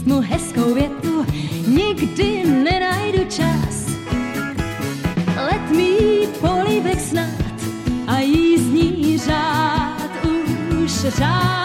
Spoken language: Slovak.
říct mu hezkou větu, nikdy nenajdu čas. Letmý polívek snad a jízdní řád už řád.